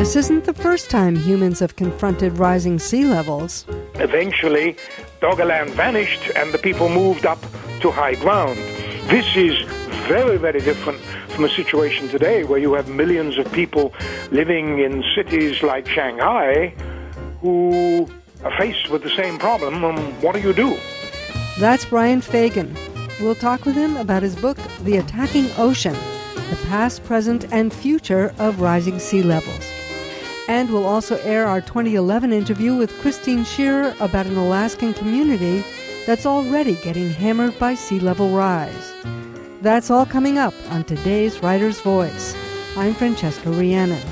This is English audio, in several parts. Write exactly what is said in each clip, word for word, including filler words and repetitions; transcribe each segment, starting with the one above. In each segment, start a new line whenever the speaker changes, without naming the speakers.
This isn't the first time humans have confronted rising sea levels.
Eventually, Doggerland vanished and the people moved up to high ground. This is very, very different from a situation today where you have millions of people living in cities like Shanghai who are faced with the same problem. And what do you do?
That's Brian Fagan. We'll talk with him about his book, The Attacking Ocean, The Past, Present, and Future of Rising Sea Levels. And we'll also air our twenty eleven interview with Christine Shearer about an Alaskan community that's already getting hammered by sea level rise. That's all coming up on today's Writer's Voice. I'm Francesca Rhiannon.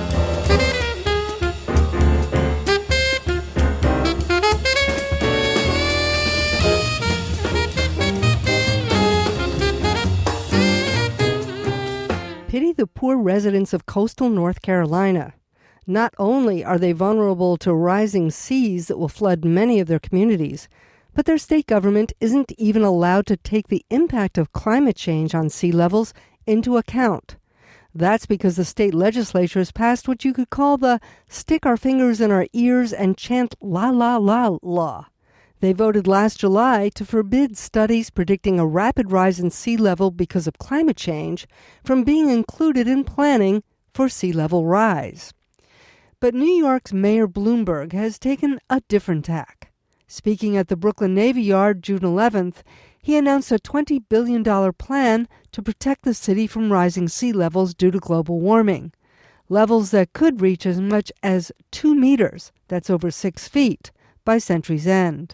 Pity the poor residents of coastal North Carolina. Not only are they vulnerable to rising seas that will flood many of their communities, but their state government isn't even allowed to take the impact of climate change on sea levels into account. That's because the state legislature has passed what you could call the stick our fingers in our ears and chant la la la law. They voted last July to forbid studies predicting a rapid rise in sea level because of climate change from being included in planning for sea level rise. But New York's Mayor Bloomberg has taken a different tack. Speaking at the Brooklyn Navy Yard June eleventh, he announced a twenty billion dollars plan to protect the city from rising sea levels due to global warming, levels that could reach as much as two meters, that's over six feet, by century's end.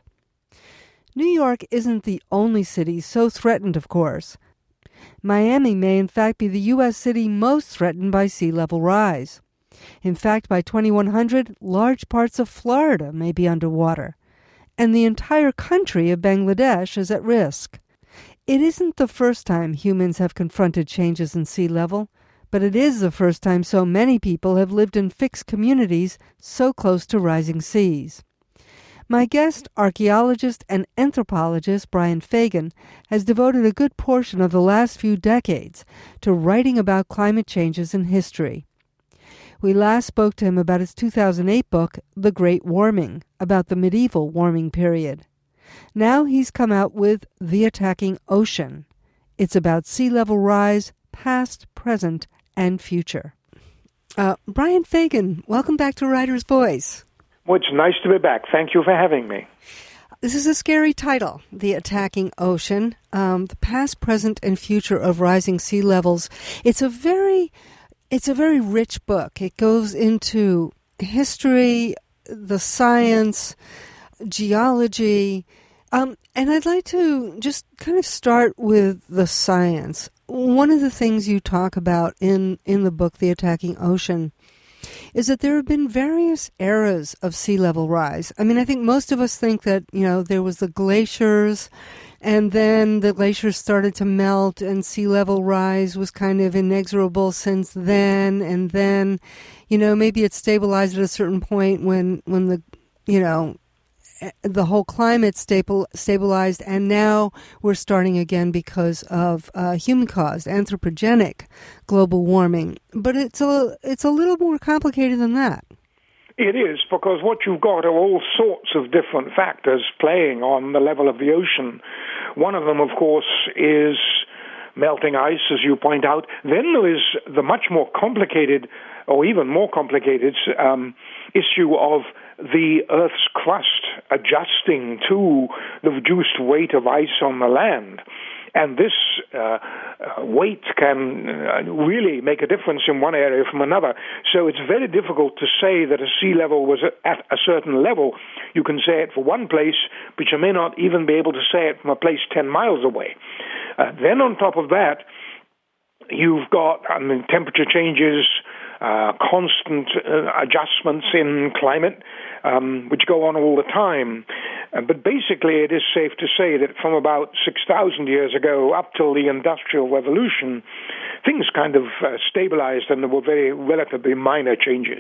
New York isn't the only city so threatened, of course. Miami may in fact be the U S city most threatened by sea level rise. In fact, by twenty-one hundred, large parts of Florida may be underwater, and the entire country of Bangladesh is at risk. It isn't the first time humans have confronted changes in sea level, but it is the first time so many people have lived in fixed communities so close to rising seas. My guest, archaeologist and anthropologist Brian Fagan, has devoted a good portion of the last few decades to writing about climate changes in history. We last spoke to him about his two thousand eight book, The Great Warming, about the medieval warming period. Now he's come out with The Attacking Ocean. It's about sea level rise, past, present, and future. Uh, Brian Fagan, welcome back to Writer's Voice.
Well, it's nice to be back. Thank you for having me.
This is a scary title, The Attacking Ocean, um, the past, present, and future of rising sea levels. It's a very, it's a very rich book. It goes into history, the science, geology, um, and I'd like to just kind of start with the science. One of the things you talk about in, in the book, The Attacking Ocean, is that there have been various eras of sea level rise. I mean, I think most of us think that, you know, there was the glaciers, and then the glaciers started to melt, and sea level rise was kind of inexorable since then, and then, you know, maybe it stabilized at a certain point when, when the, you know, the whole climate stabil- stabilized, and now we're starting again because of uh, human-caused, anthropogenic global warming. But it's a, it's a little more complicated than that.
It is, because what you've got are all sorts of different factors playing on the level of the ocean. One of them, of course, is melting ice, as you point out. Then there is the much more complicated, or even more complicated, um, issue of the Earth's crust adjusting to the reduced weight of ice on the land. And this uh, uh, weight can uh, really make a difference in one area from another. So it's very difficult to say that a sea level was at a certain level. You can say it for one place, but you may not even be able to say it from a place ten miles away. Uh, then on top of that, you've got I mean, temperature changes, uh, constant uh, adjustments in climate, um, which go on all the time. Uh, but basically, it is safe to say that from about six thousand years ago up till the Industrial Revolution, things kind of uh, stabilized, and there were very relatively minor changes.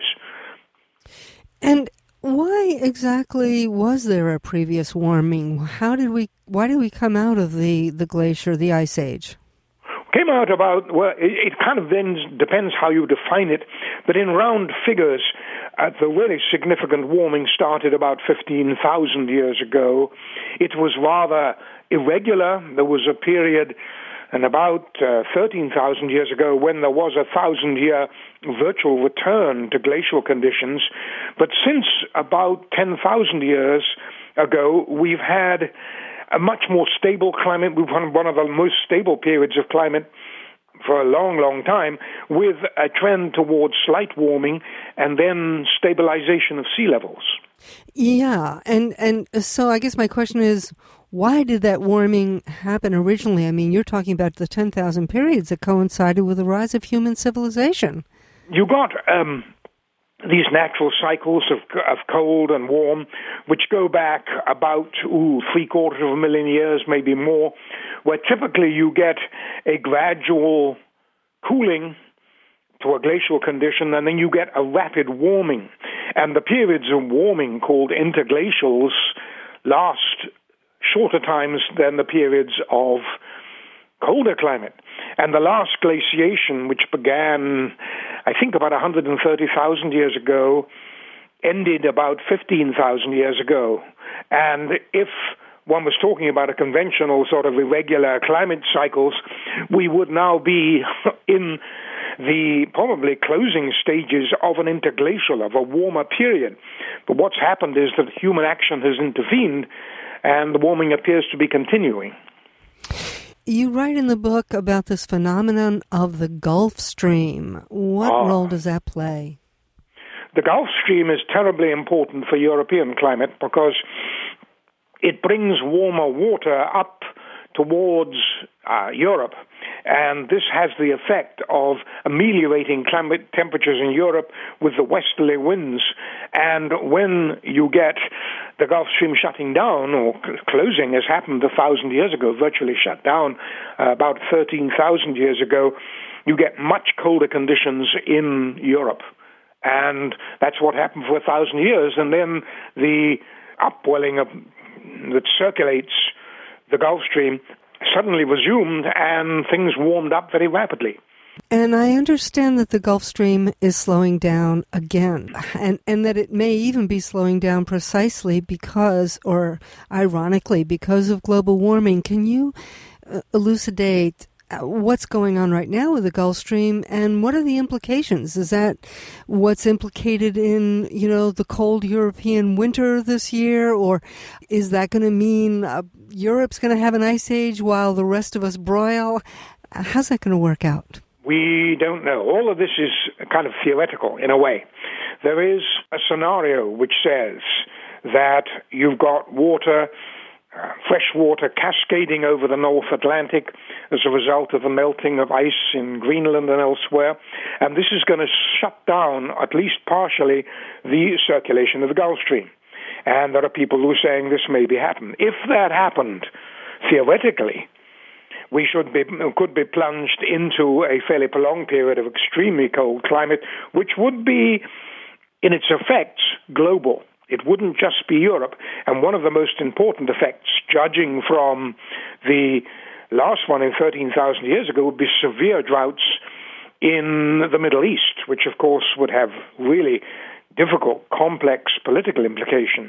And why exactly was there a previous warming? How did we? Why did we come out of the, the glacier, the ice age?
came out about, well, it, it kind of then depends how you define it, but in round figures, uh, the really significant warming started about fifteen thousand years ago. It was rather irregular. There was a period, and about uh, thirteen thousand years ago, when there was a thousand-year virtual return to glacial conditions. But since about ten thousand years ago, we've had a much more stable climate. We've had one of the most stable periods of climate for a long, long time, with a trend towards slight warming and then stabilization of sea levels.
Yeah, and, and so I guess my question is, why did that warming happen originally? I mean, you're talking about the ten thousand periods that coincided with the rise of human civilization.
You got um, these natural cycles of, of cold and warm, which go back about ooh, three quarters of a million years, maybe more, where typically you get a gradual cooling to a glacial condition, and then you get a rapid warming. And the periods of warming, called interglacials, last shorter times than the periods of colder climate. And the last glaciation, which began, I think, about one hundred thirty thousand years ago, ended about fifteen thousand years ago. And if one was talking about a conventional sort of irregular climate cycles, we would now be in the probably closing stages of an interglacial, of a warmer period. But what's happened is that human action has intervened, and the warming appears to be continuing.
You write in the book about this phenomenon of the Gulf Stream. What oh. role does that play?
The Gulf Stream is terribly important for European climate because it brings warmer water up towards uh, Europe, and this has the effect of ameliorating climate temperatures in Europe with the westerly winds. And when you get the Gulf Stream shutting down or cl- closing, as happened a thousand years ago, virtually shut down uh, about thirteen thousand years ago, you get much colder conditions in Europe. And that's what happened for a thousand years. And then the upwelling of, that circulates the Gulf Stream suddenly resumed, and things warmed up very rapidly.
And I understand that the Gulf Stream is slowing down again, and, and that it may even be slowing down precisely because, or ironically, because of global warming. Can you uh, elucidate what's going on right now with the Gulf Stream, and what are the implications? Is that what's implicated in, you know, the cold European winter this year, or is that going to mean uh, Europe's going to have an ice age while the rest of us broil? How's that going to work out?
We don't know. All of this is kind of theoretical in a way. There is a scenario which says that you've got water, Uh, fresh water cascading over the North Atlantic as a result of the melting of ice in Greenland and elsewhere. And this is going to shut down, at least partially, the circulation of the Gulf Stream. And there are people who are saying this may be happening. If that happened, theoretically, we should be, could be plunged into a fairly prolonged period of extremely cold climate, which would be, in its effects, global. It wouldn't just be Europe. And one of the most important effects, judging from the last one in thirteen thousand years ago, would be severe droughts in the Middle East, which, of course, would have really difficult, complex political implications.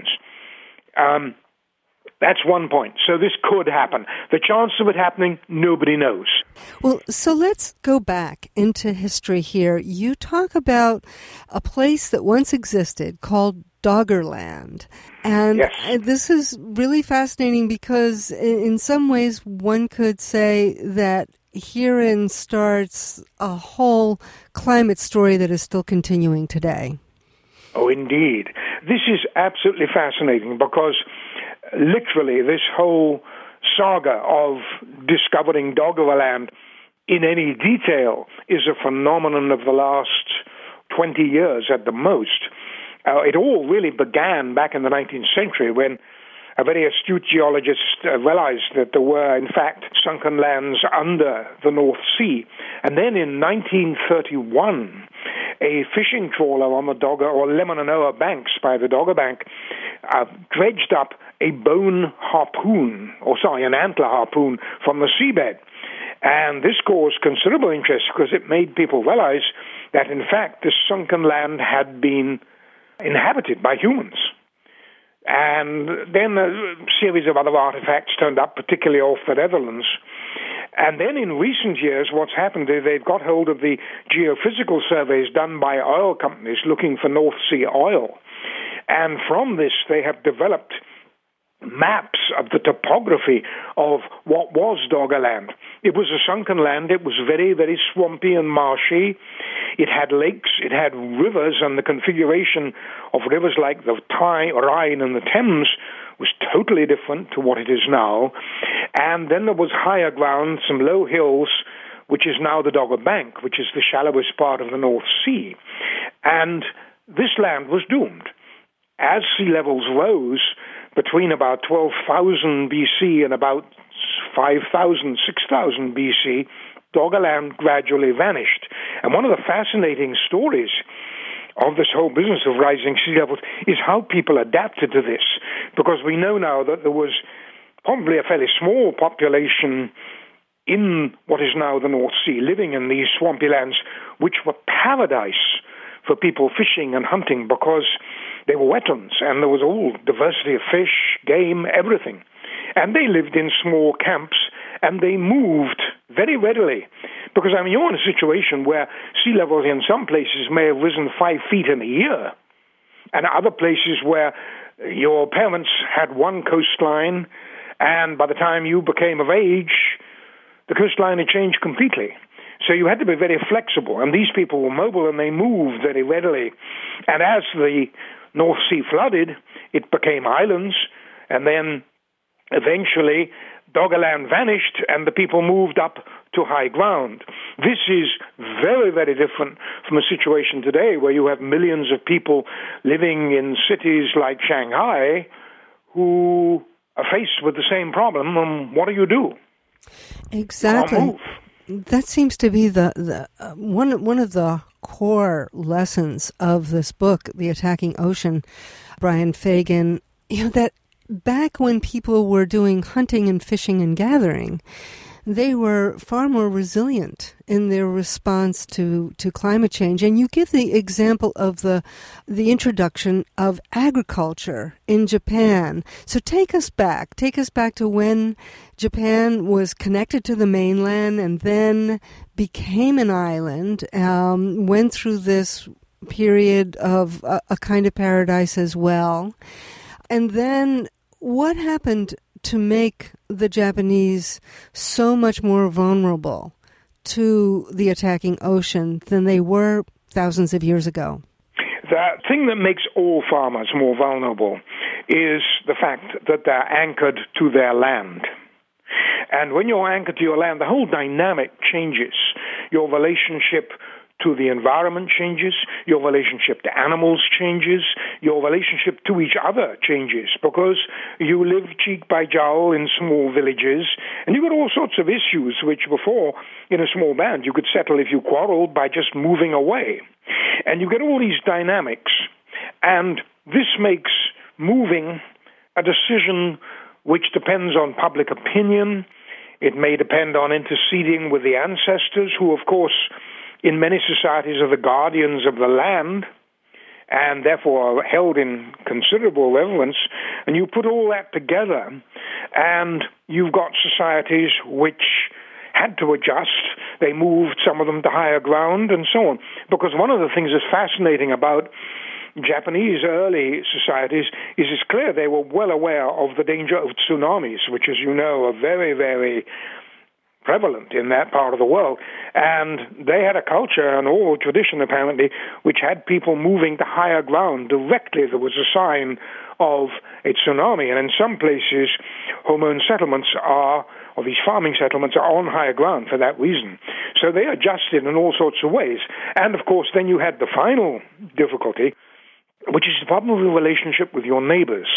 Um, that's one point. So this could happen. The chance of it happening, nobody knows.
Well, so let's go back into history here. You talk about a place that once existed called Doggerland. And
yes.
This is really fascinating because in some ways one could say that herein starts a whole climate story that is still continuing today.
Oh, indeed. This is absolutely fascinating because literally this whole saga of discovering Doggerland in any detail is a phenomenon of the last twenty years at the most. Uh, it all really began back in the nineteenth century when a very astute geologist uh, realized that there were, in fact, sunken lands under the North Sea. And then in nineteen thirty-one, a fishing trawler on the Dogger, or Lemanoa Banks by the Dogger Bank, uh, dredged up a bone harpoon, or sorry, an antler harpoon from the seabed. And this caused considerable interest because it made people realize that, in fact, this sunken land had been inhabited by humans. And then a series of other artifacts turned up, particularly off the Netherlands. And then in recent years, what's happened is they've got hold of the geophysical surveys done by oil companies looking for North Sea oil. And from this, they have developed maps of the topography of what was Doggerland. It was a sunken land. It was very, very swampy and marshy. It had lakes. It had rivers, and the configuration of rivers like the Tyne, Rhine and the Thames was totally different to what it is now. And then there was higher ground, some low hills, which is now the Dogger Bank, which is the shallowest part of the North Sea. And this land was doomed. As sea levels rose between about twelve thousand B C and about five thousand, six thousand B C, Doggerland gradually vanished. And one of the fascinating stories of this whole business of rising sea levels is how people adapted to this, because we know now that there was probably a fairly small population in what is now the North Sea, living in these swampy lands, which were paradise for people fishing and hunting because they were wetlands, and there was all diversity of fish, game, everything. And they lived in small camps, and they moved very readily. Because, I mean, you're in a situation where sea levels in some places may have risen five feet in a year, and other places where your parents had one coastline, and by the time you became of age, the coastline had changed completely. So you had to be very flexible, and these people were mobile, and they moved very readily. And as the North Sea flooded, it became islands, and then eventually Doggerland vanished, and the people moved up to high ground. This is very, very different from a situation today where you have millions of people living in cities like Shanghai who are faced with the same problem, and what do you do?
Exactly. That seems to be the, the uh, one one of the core lessons of this book, The Attacking Ocean, Brian Fagan. You know, that back when people were doing hunting and fishing and gathering, they were far more resilient in their response to, to climate change. And you give the example of the the introduction of agriculture in Japan. So take us back. Take us back to when Japan was connected to the mainland and then became an island, um, went through this period of a, a kind of paradise as well. And then what happened to make the Japanese so much more vulnerable to the attacking ocean than they were thousands of years ago?
The thing that makes all farmers more vulnerable is the fact that they're anchored to their land. And when you're anchored to your land, the whole dynamic changes. Your relationship to the environment changes, your relationship to animals changes, your relationship to each other changes, because you live cheek by jowl in small villages, and you've got all sorts of issues which before, in a small band, you could settle if you quarreled by just moving away. And you get all these dynamics, and this makes moving a decision which depends on public opinion. It may depend on interceding with the ancestors, who, of course, in many societies are the guardians of the land and therefore are held in considerable reverence. And you put all that together and you've got societies which had to adjust. They moved some of them to higher ground and so on. Because one of the things that's fascinating about Japanese early societies is it's clear they were well aware of the danger of tsunamis, which, as you know, are very, very prevalent in that part of the world. And they had a culture and oral tradition, apparently, which had people moving to higher ground directly. There was a sign of a tsunami. And in some places, home-owned settlements are, or these farming settlements are on higher ground for that reason. So they adjusted in all sorts of ways. And, of course, then you had the final difficulty, which is the problem of the relationship with your neighbors.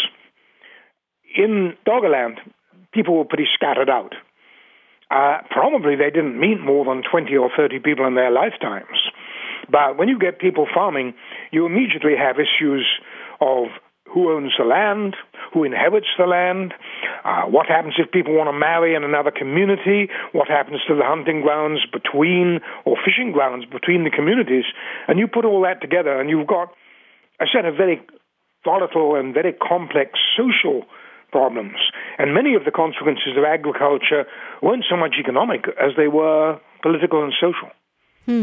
In Doggerland, people were pretty scattered out. Uh, probably they didn't meet more than twenty or thirty people in their lifetimes. But when you get people farming, you immediately have issues of who owns the land, who inhabits the land, Uh, what happens if people want to marry in another community? What happens to the hunting grounds between, or fishing grounds between the communities? And you put all that together and you've got a set of very volatile and very complex social problems. And many of the consequences of agriculture weren't so much economic as they were political and social.
Hmm.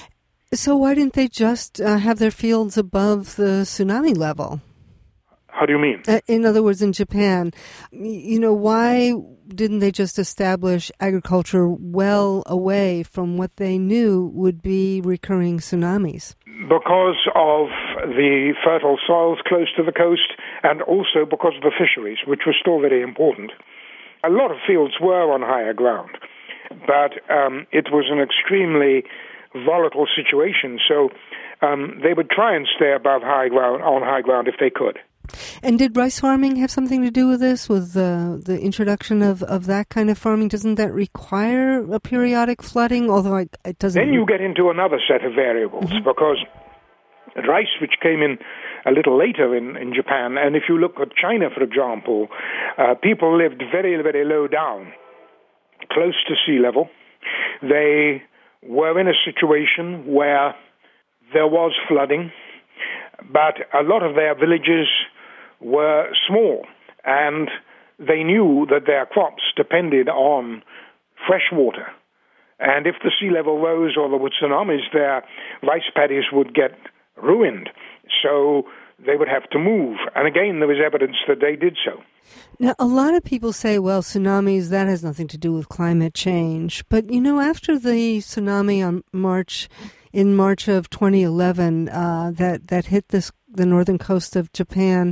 So why didn't they just uh, have their fields above the tsunami level?
How do you mean?
Uh, in other words, in Japan, you know, why didn't they just establish agriculture well away from what they knew would be recurring tsunamis?
Because of the fertile soils close to the coast, and also because of the fisheries, which were still very important. A lot of fields were on higher ground, but um, it was an extremely volatile situation, so um, they would try and stay above high ground, on high ground if they could.
And did rice farming have something to do with this, with uh, the introduction of, of that kind of farming? Doesn't that require a periodic flooding, although I, it doesn't...
Then you get into another set of variables, mm-hmm. because rice, which came in a little later in, in Japan, and if you look at China, for example, uh, people lived very, very low down, close to sea level. They were in a situation where there was flooding, but a lot of their villages were small, and they knew that their crops depended on fresh water. And if the sea level rose or there were tsunamis, their rice paddies would get ruined. So they would have to move. And again, there was evidence that they did so.
Now, a lot of people say, well, tsunamis, that has nothing to do with climate change. But, you know, after the tsunami on March, in March of twenty eleven, uh, that, that hit this the northern coast of Japan,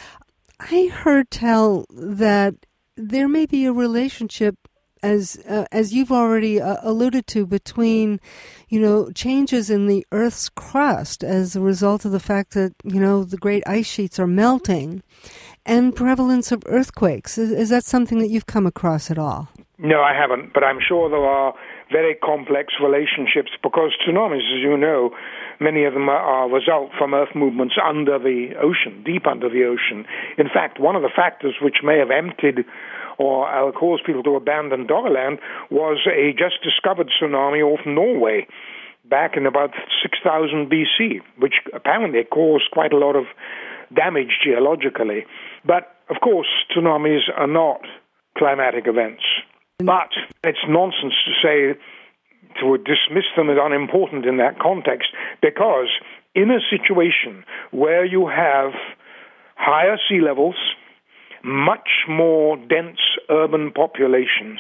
I heard tell that there may be a relationship, as uh, as you've already uh, alluded to, between, you know, changes in the Earth's crust as a result of the fact that, you know, the great ice sheets are melting, and prevalence of earthquakes. Is, is that something that you've come across at all?
No, I haven't, but I'm sure there are very complex relationships, because tsunamis, as you know, many of them are a result from earth movements under the ocean, deep under the ocean. In fact, one of the factors which may have emptied or uh, caused people to abandon Doggerland was a just-discovered tsunami off Norway back in about six thousand B C, which apparently caused quite a lot of damage geologically. But, of course, tsunamis are not climatic events. But it's nonsense to say, to dismiss them as unimportant in that context, because in a situation where you have higher sea levels, much more dense urban populations,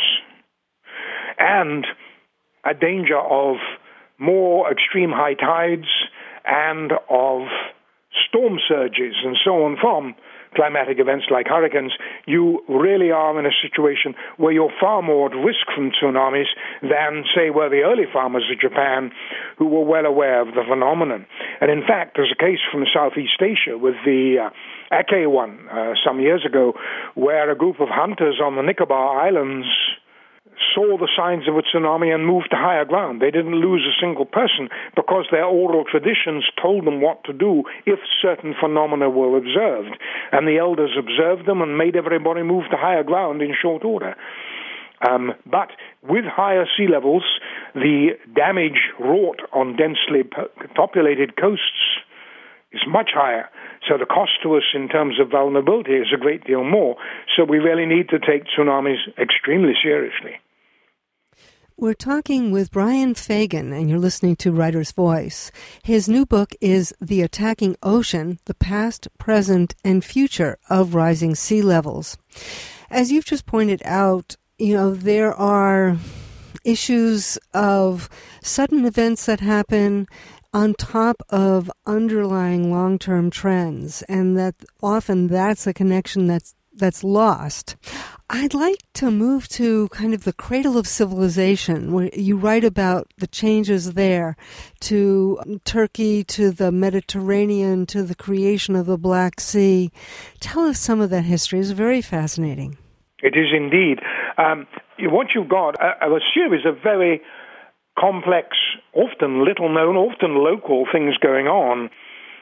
and a danger of more extreme high tides and of storm surges and so on from climatic events like hurricanes, you really are in a situation where you're far more at risk from tsunamis than, say, were the early farmers of Japan, who were well aware of the phenomenon. And in fact, there's a case from Southeast Asia with the uh, Aceh one uh, some years ago, where a group of hunters on the Nicobar Islands saw the signs of a tsunami and moved to higher ground. They didn't lose a single person because their oral traditions told them what to do if certain phenomena were observed. And the elders observed them and made everybody move to higher ground in short order. Um, but with higher sea levels, the damage wrought on densely populated coasts is much higher. So the cost to us in terms of vulnerability is a great deal more. So we really need to take tsunamis extremely seriously.
We're talking with Brian Fagan, and you're listening to Writer's Voice. His new book is The Attacking Ocean, The Past, Present, and Future of Rising Sea Levels. As you've just pointed out, you know, there are issues of sudden events that happen on top of underlying long-term trends, and that often that's a connection that's that's lost. I'd like to move to kind of the cradle of civilization, where you write about the changes there, to Turkey, to the Mediterranean, to the creation of the Black Sea. Tell us some of that history. It's very fascinating.
It is indeed. Um, what you've got are a series of very complex, often little-known, often local things going on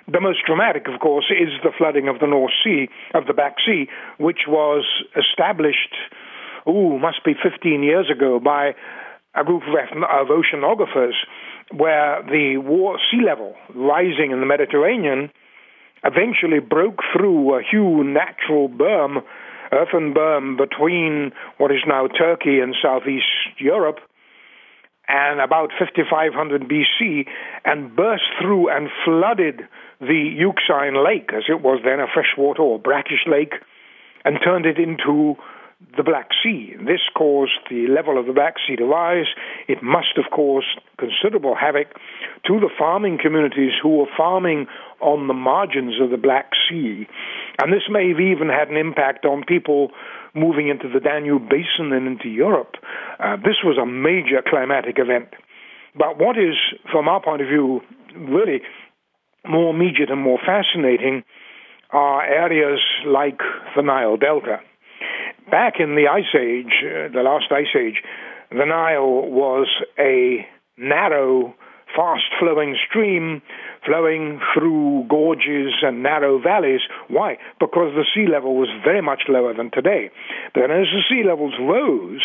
The most dramatic, of course, is the flooding of the North Sea, of the Black Sea, which was established, ooh, must be fifteen years ago by a group of, of oceanographers, where the war, sea level rising in the Mediterranean eventually broke through a huge natural berm, earthen berm between what is now Turkey and southeast Europe, and about fifty-five hundred B C, and burst through and flooded the Euxine Lake, as it was then, a freshwater or brackish lake, and turned it into the Black Sea. This caused the level of the Black Sea to rise. It must have caused considerable havoc to the farming communities who were farming on the margins of the Black Sea. And this may have even had an impact on people moving into the Danube Basin and into Europe. Uh, this was a major climatic event. But what is, from our point of view, really more immediate and more fascinating are areas like the Nile Delta. Back in the Ice Age, uh, the last Ice Age, the Nile was a narrow, fast-flowing stream flowing through gorges and narrow valleys. Why? Because the sea level was very much lower than today. But then as the sea levels rose,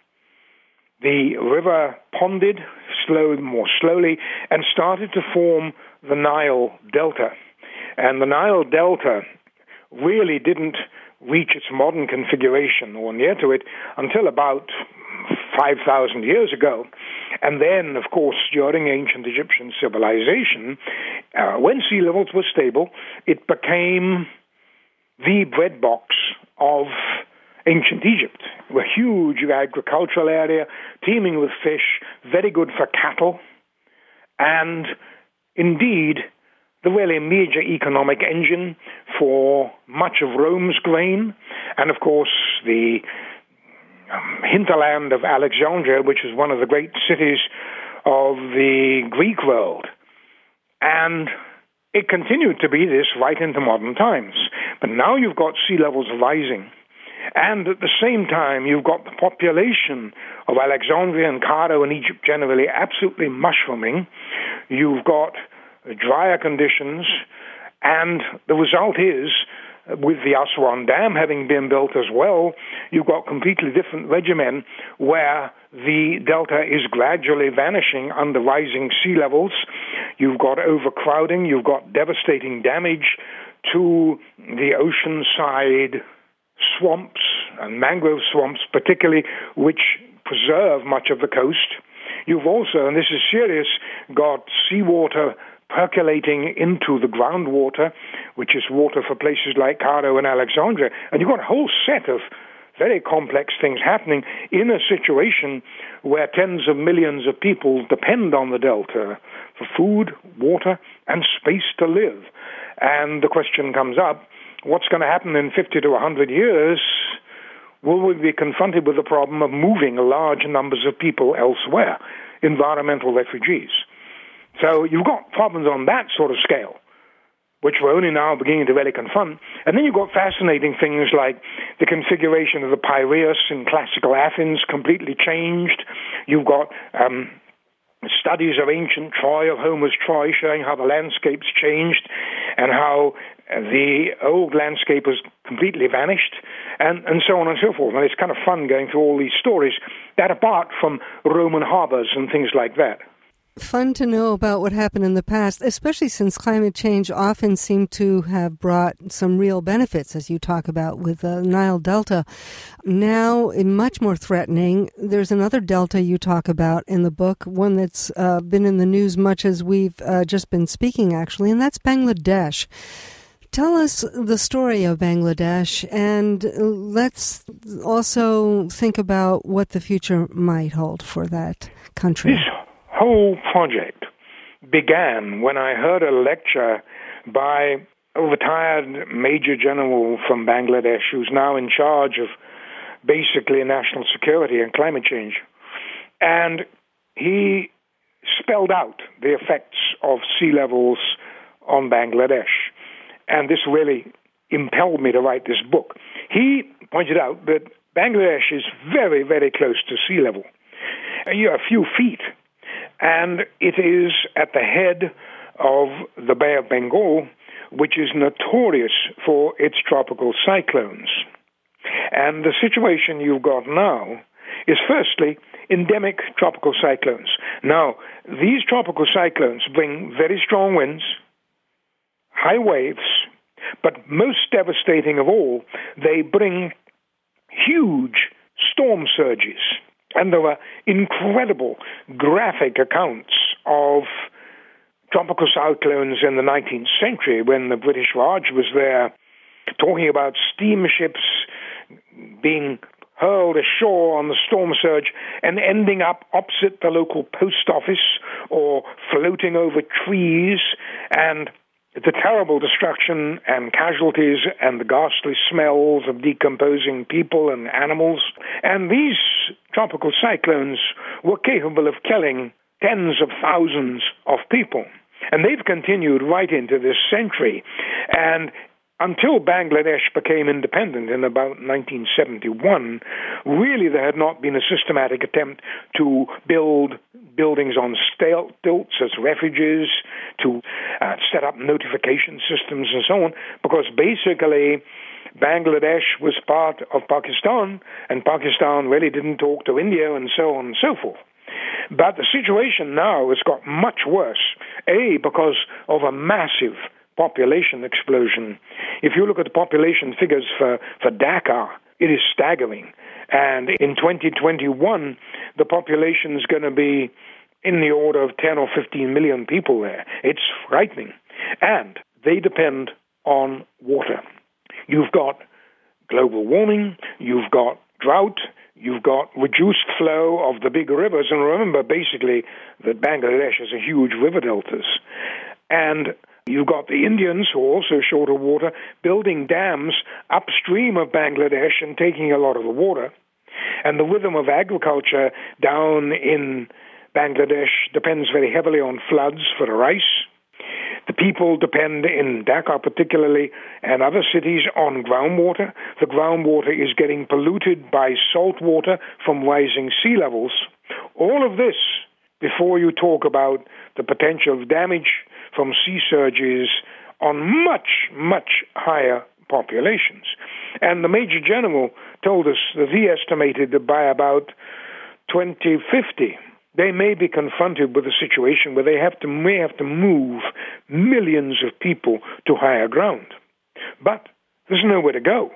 the river ponded, slowed more slowly, and started to form the Nile Delta. And the Nile Delta really didn't reach its modern configuration or near to it until about five thousand years ago. And then, of course, during ancient Egyptian civilization, uh, when sea levels were stable, it became the breadbox of ancient Egypt. A huge agricultural area, teeming with fish, very good for cattle, and indeed the really major economic engine for much of Rome's grain, and of course the um, hinterland of Alexandria, which is one of the great cities of the Greek world. And it continued to be this right into modern times. But now you've got sea levels rising, and at the same time you've got the population of Alexandria and Cairo and Egypt generally absolutely mushrooming. You've got drier conditions, and the result is, with the Aswan Dam having been built as well, you've got completely different regimen where the delta is gradually vanishing under rising sea levels. You've got overcrowding, you've got devastating damage to the oceanside swamps and mangrove swamps particularly, which preserve much of the coast. You've also, and this is serious, got seawater percolating into the groundwater, which is water for places like Cairo and Alexandria. And you've got a whole set of very complex things happening in a situation where tens of millions of people depend on the delta for food, water, and space to live. And the question comes up, what's going to happen in fifty to one hundred years? Will we be confronted with the problem of moving large numbers of people elsewhere, environmental refugees? So you've got problems on that sort of scale, which we're only now beginning to really confront. And then you've got fascinating things like the configuration of the Piraeus in classical Athens completely changed. You've got um, studies of ancient Troy, of Homer's Troy, showing how the landscape's changed and how the old landscape has completely vanished, and, and so on and so forth. And it's kind of fun going through all these stories that apart from Roman harbors and things like that.
Fun to know about what happened in the past, especially since climate change often seemed to have brought some real benefits, as you talk about with the Nile Delta. Now, much more threatening, there's another delta you talk about in the book, one that's uh, been in the news much as we've uh, just been speaking, actually, and that's Bangladesh. Tell us the story of Bangladesh, and let's also think about what the future might hold for that country.
This whole project began when I heard a lecture by a retired Major General from Bangladesh who's now in charge of basically national security and climate change. And he spelled out the effects of sea levels on Bangladesh. And this really impelled me to write this book. He pointed out that Bangladesh is very, very close to sea level. You're a few feet. And it is at the head of the Bay of Bengal, which is notorious for its tropical cyclones. And the situation you've got now is firstly endemic tropical cyclones. Now, these tropical cyclones bring very strong winds, high waves, but most devastating of all, they bring huge storm surges. And there were incredible graphic accounts of tropical cyclones in the nineteenth century when the British Raj was there, talking about steamships being hurled ashore on the storm surge and ending up opposite the local post office or floating over trees, and the terrible destruction and casualties and the ghastly smells of decomposing people and animals. And these tropical cyclones were capable of killing tens of thousands of people. And they've continued right into this century. And until Bangladesh became independent in about nineteen seventy-one, really there had not been a systematic attempt to build buildings on stilts as refuges, to uh, set up notification systems and so on, because basically Bangladesh was part of Pakistan, and Pakistan really didn't talk to India, and so on and so forth. But the situation now has got much worse, A, because of a massive population explosion. If you look at the population figures for, for Dhaka, it is staggering. And in twenty twenty-one, the population is going to be in the order of ten or fifteen million people there. It's frightening. And they depend on water. You've got global warming, you've got drought, you've got reduced flow of the big rivers. And remember, basically, that Bangladesh has a huge river deltas. And you've got the Indians, who are also short of water, building dams upstream of Bangladesh and taking a lot of the water. And the rhythm of agriculture down in Bangladesh depends very heavily on floods for the rice. The people depend, in Dhaka particularly, and other cities, on groundwater. The groundwater is getting polluted by salt water from rising sea levels. All of this before you talk about the potential damage from sea surges on much, much higher populations. And the Major General told us that he estimated that by about twenty fifty, they may be confronted with a situation where they have to may have to move millions of people to higher ground. But there's nowhere to go.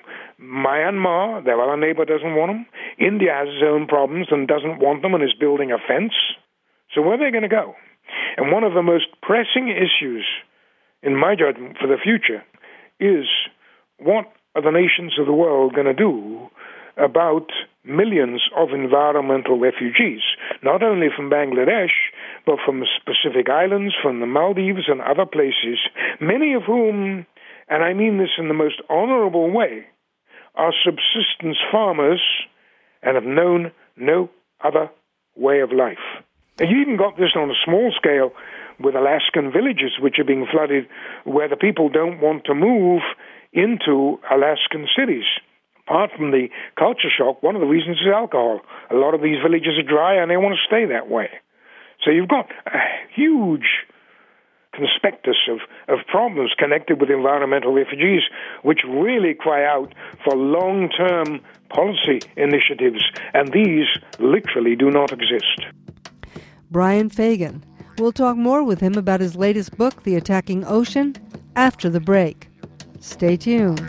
Myanmar, their other neighbor, doesn't want them. India has its own problems and doesn't want them and is building a fence. So where are they going to go? And one of the most pressing issues, in my judgment, for the future is what are the nations of the world going to do about millions of environmental refugees, not only from Bangladesh, but from the Pacific Islands, from the Maldives and other places, many of whom, and I mean this in the most honorable way, are subsistence farmers and have known no other way of life. And you even got this on a small scale with Alaskan villages which are being flooded, where the people don't want to move into Alaskan cities. Apart from the culture shock, one of the reasons is alcohol. A lot of these villages are dry and they want to stay that way. So you've got a huge conspectus of, of problems connected with environmental refugees, which really cry out for long-term policy initiatives, and these literally do not exist.
Brian Fagan. We'll talk more with him about his latest book, The Attacking Ocean, after the break. Stay tuned.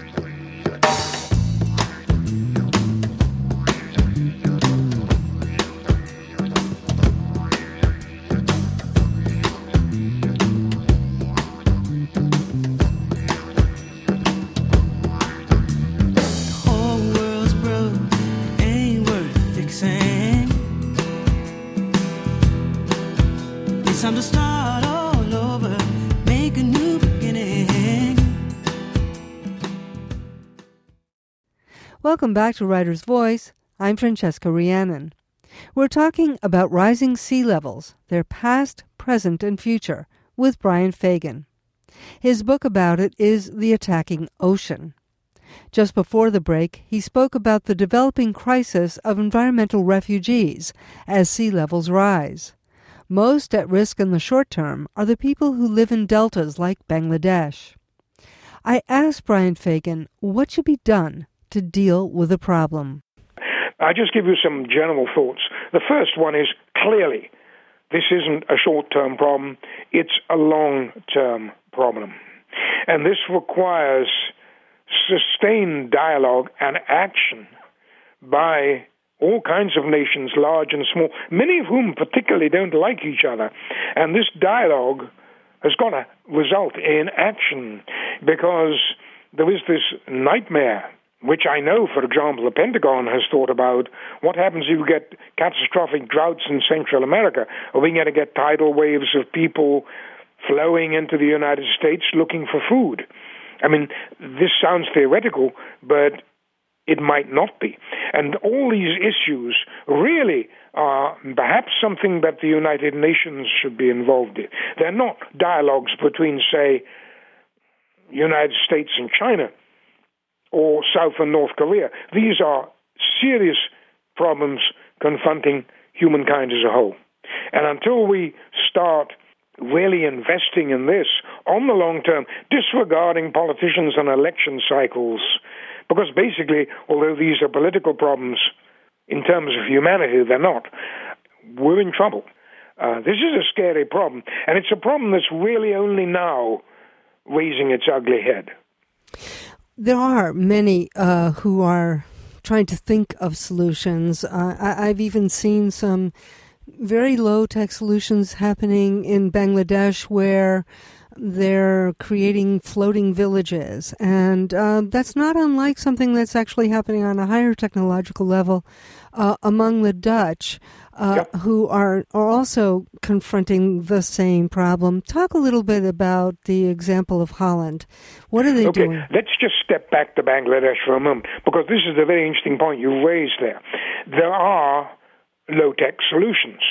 Time to start all over, make a new beginning.
Welcome back to Writer's Voice. I'm Francesca Rhiannon. We're talking about rising sea levels, their past, present, and future, with Brian Fagan. His book about it is The Attacking Ocean. Just before the break, he spoke about the developing crisis of environmental refugees as sea levels rise. Most at risk in the short term are the people who live in deltas like Bangladesh. I asked Brian Fagan what should be done to deal with the problem.
I'll just give you some general thoughts. The first one is clearly this isn't a short-term problem, it's a long-term problem. And this requires sustained dialogue and action by all kinds of nations, large and small, many of whom particularly don't like each other. And this dialogue has got to result in action, because there is this nightmare, which I know, for example, the Pentagon has thought about. What happens if you get catastrophic droughts in Central America? Are we going to get tidal waves of people flowing into the United States looking for food? I mean, this sounds theoretical, but it might not be. And all these issues really are perhaps something that the United Nations should be involved in. They're not dialogues between, say, United States and China or South and North Korea. These are serious problems confronting humankind as a whole. And until we start really investing in this on the long term, disregarding politicians and election cycles, because basically, although these are political problems, in terms of humanity, they're not, we're in trouble. Uh, this is a scary problem, and it's a problem that's really only now raising its ugly head.
There are many uh, who are trying to think of solutions. Uh, I- I've even seen some very low-tech solutions happening in Bangladesh where they're creating floating villages. And uh, that's not unlike something that's actually happening on a higher technological level uh, among the Dutch, uh, yep. who are, are also confronting the same problem. Talk a little bit about the example of Holland. What are they
okay,
doing?
Let's just step back to Bangladesh for a moment, because this is a very interesting point you raised there. There are low-tech solutions.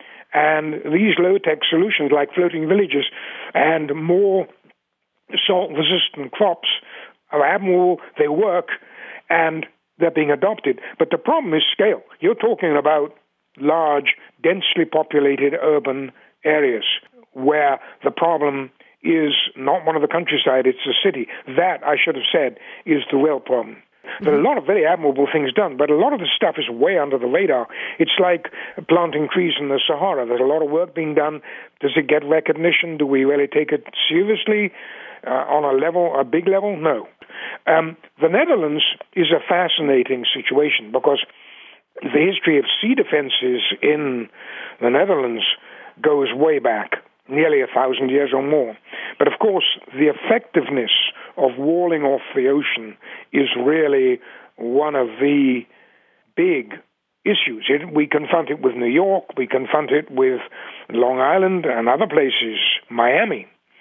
And these low-tech solutions, like floating villages and more salt-resistant crops, are admirable, they work, and they're being adopted. But the problem is scale. You're talking about large, densely populated urban areas where the problem is not one of the countryside, it's a city. That, I should have said, is the real problem. There are a lot of very admirable things done, but a lot of the stuff is way under the radar. It's like planting trees in the Sahara. There's a lot of work being done. Does it get recognition? Do we really take it seriously uh, on a level, a big level? No. Um, the Netherlands is a fascinating situation because the history of sea defenses in the Netherlands goes way back, nearly a thousand years or more. But of course, the effectiveness of walling off the ocean is really one of the big issues. It, we confront it with New York, we confront it with Long Island and other places, Miami.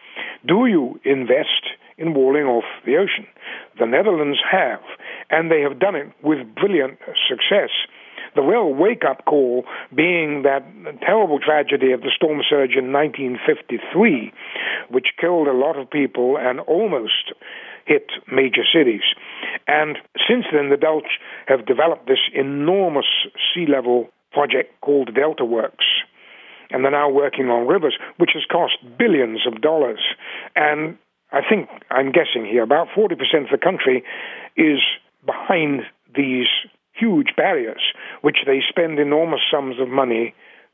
Do you invest in walling off the ocean? The Netherlands have, and they have done it with brilliant success. The real wake-up call being that terrible tragedy of the storm surge in nineteen fifty-three, which killed a lot of people and almost hit major cities. And since then, the Dutch have developed this enormous sea-level project called the Delta Works. And they're now working on rivers, which has cost billions of dollars. And I think, I'm guessing here, about forty percent of the country is behind these huge barriers, which they spend enormous sums of money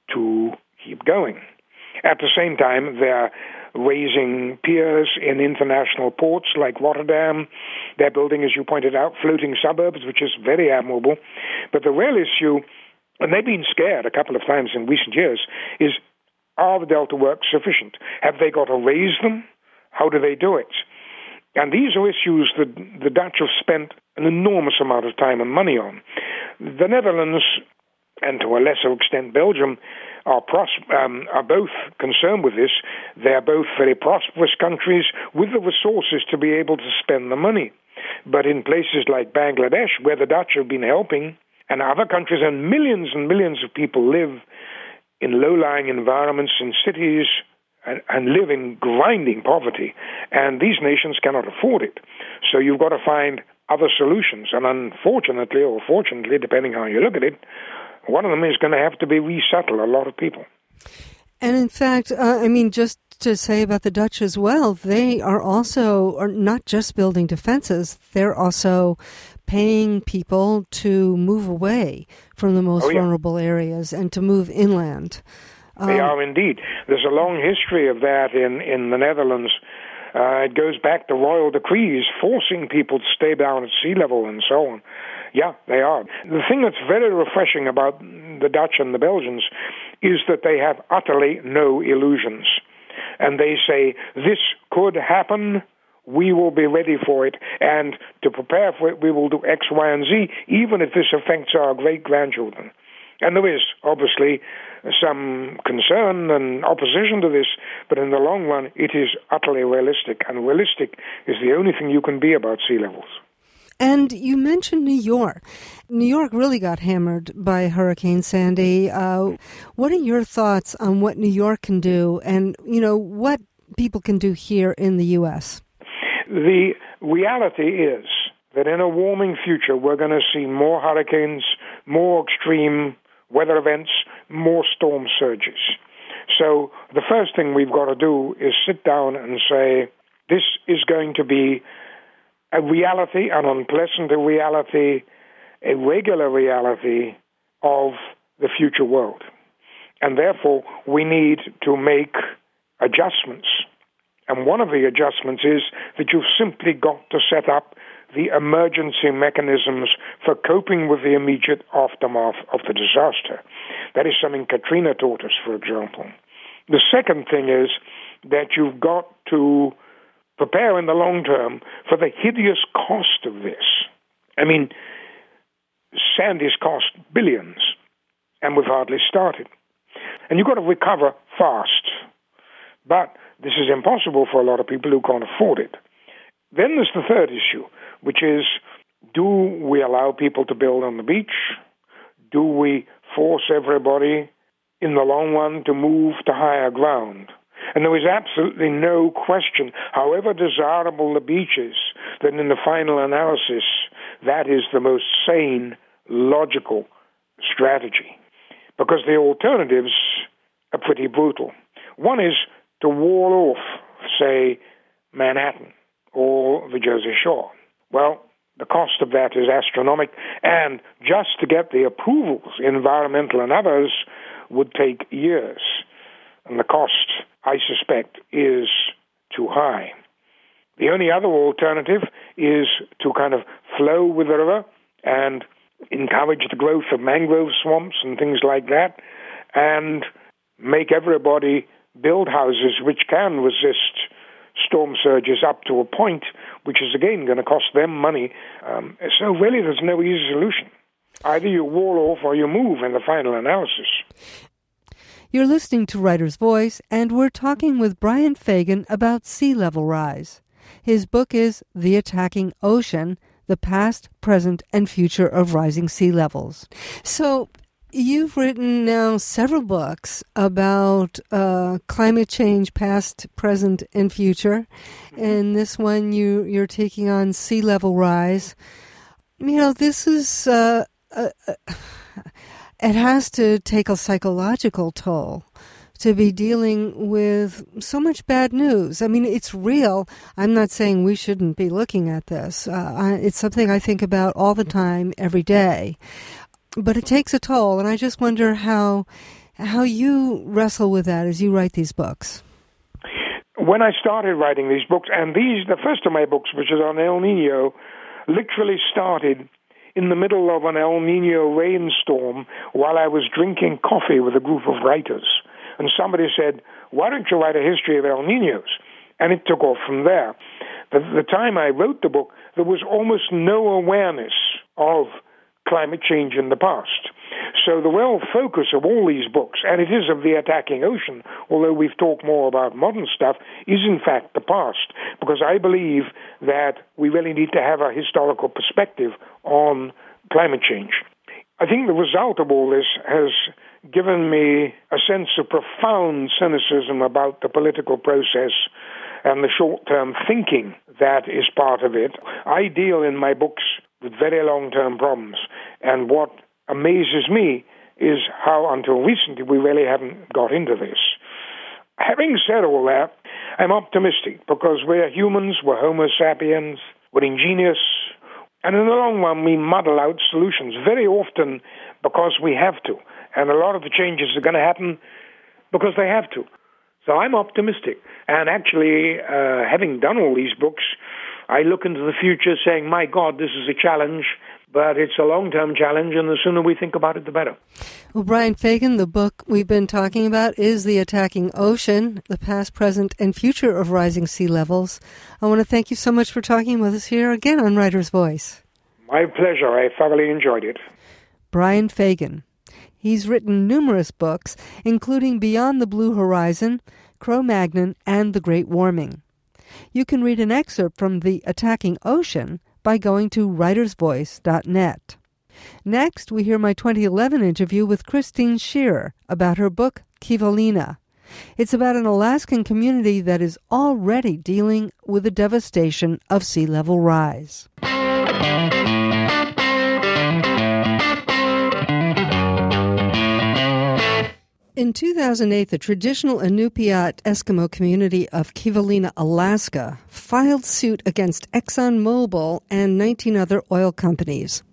to keep going. At the same time, they're raising piers in international ports like Rotterdam. They're building, as you pointed out, floating suburbs, which is very admirable. But the real issue, and they've been scared a couple of times in recent years, is are the Delta Works sufficient? Have they got to raise them? How do they do it? And these are issues that the Dutch have spent an enormous amount of time and money on. The Netherlands, and to a lesser extent Belgium, are, pros- um, are both concerned with this. They're both very prosperous countries with the resources to be able to spend the money. But in places like Bangladesh, where the Dutch have been helping, and other countries, and millions and millions of people live in low-lying environments in cities and, and live in grinding poverty, and these nations cannot afford it. So you've got to find other solutions, and unfortunately, or fortunately, depending how you look at it, one of them is going to have to be resettle a lot of people.
And in fact, uh, I mean, just to say about the Dutch as well, they are also are not just building defenses, they're also paying people to move away from the most
oh, yeah.
vulnerable areas and to move inland. Um,
they are indeed. There's a long history of that in, in the Netherlands. Uh, it goes back to royal decrees forcing people to stay down at sea level and so on. Yeah, they are. The thing that's very refreshing about the Dutch and the Belgians is that they have utterly no illusions. And they say, this could happen, we will be ready for it, and to prepare for it, we will do X, Y, and Z, even if this affects our great-grandchildren. And there is, obviously, some concern and opposition to this, but in the long run, it is utterly realistic, and realistic is the only thing you can be about sea levels.
And you mentioned New York. New York really got hammered by Hurricane Sandy. Uh, what are your thoughts on what New York can do and, you know, what people can do here in the U S?
The reality is that in a warming future, we're going to see more hurricanes, more extreme weather events, more storm surges. So the first thing we've got to do is sit down and say, this is going to be a reality, an unpleasant reality, a regular reality of the future world. And therefore, we need to make adjustments. And one of the adjustments is that you've simply got to set up the emergency mechanisms for coping with the immediate aftermath of the disaster. That is something Katrina taught us, for example. The second thing is that you've got to prepare in the long term for the hideous cost of this. I mean, Sandy's cost billions, and we've hardly started. And you've got to recover fast. But this is impossible for a lot of people who can't afford it. Then there's the third issue, which is, do we allow people to build on the beach? Do we force everybody in the long run to move to higher ground? And there is absolutely no question, however desirable the beach is, that in the final analysis, that is the most sane, logical strategy. Because the alternatives are pretty brutal. One is to wall off, say, Manhattan or the Jersey Shore. Well, the cost of that is astronomical, and just to get the approvals, environmental and others, would take years. And the cost, I suspect, is too high. The only other alternative is to kind of flow with the river and encourage the growth of mangrove swamps and things like that, and make everybody build houses which can resist storm surges up to a point, which is again going to cost them money. Um, so really there's no easy solution. Either you wall off or you move in the final analysis.
You're listening to Writer's Voice, and we're talking with Brian Fagan about sea level rise. His book is The Attacking Ocean, The Past, Present, and Future of Rising Sea Levels. So you've written now several books about uh, climate change, past, present, and future. And this one, you, you're taking on sea level rise. You know, this is... Uh, uh, it has to take a psychological toll to be dealing with so much bad news. I mean, it's real. I'm not saying we shouldn't be looking at this. Uh, I, it's something I think about all the time, every day. But it takes a toll, and I just wonder how how you wrestle with that as you write these books.
When I started writing these books, and these, the first of my books, which is on El Nino, literally started in the middle of an El Nino rainstorm while I was drinking coffee with a group of writers. And somebody said, why don't you write a history of El Ninos? And it took off from there. At the time I wrote the book, there was almost no awareness of climate change in the past. So the real focus of all these books, and it is of The Attacking Ocean, although we've talked more about modern stuff, is in fact the past, because I believe that we really need to have a historical perspective on climate change. I think the result of all this has given me a sense of profound cynicism about the political process and the short-term thinking that is part of it. I deal in my books with very long-term problems, and what amazes me is how, until recently, we really haven't got into this. Having said all that, I'm optimistic because we're humans, we're Homo sapiens, we're ingenious, and in the long run we muddle out solutions very often because we have to. And a lot of the changes are going to happen because they have to. So I'm optimistic. And actually, uh, having done all these books, I look into the future saying, my God, this is a challenge, but it's a long-term challenge, and the sooner we think about it, the better.
Well, Brian Fagan, the book we've been talking about is The Attacking Ocean, the past, present, and future of rising sea levels. I want to thank you so much for talking with us here again on Writer's Voice.
My pleasure. I thoroughly enjoyed it.
Brian Fagan. He's written numerous books, including Beyond the Blue Horizon, Cro-Magnon, and The Great Warming. You can read an excerpt from The Attacking Ocean by going to writers voice dot net. Next, we hear my twenty eleven interview with Christine Shearer about her book, Kivalina. It's about an Alaskan community that is already dealing with the devastation of sea level rise. In two thousand eight, the traditional Inupiat Eskimo community of Kivalina, Alaska, filed suit against ExxonMobil and nineteen other oil companies.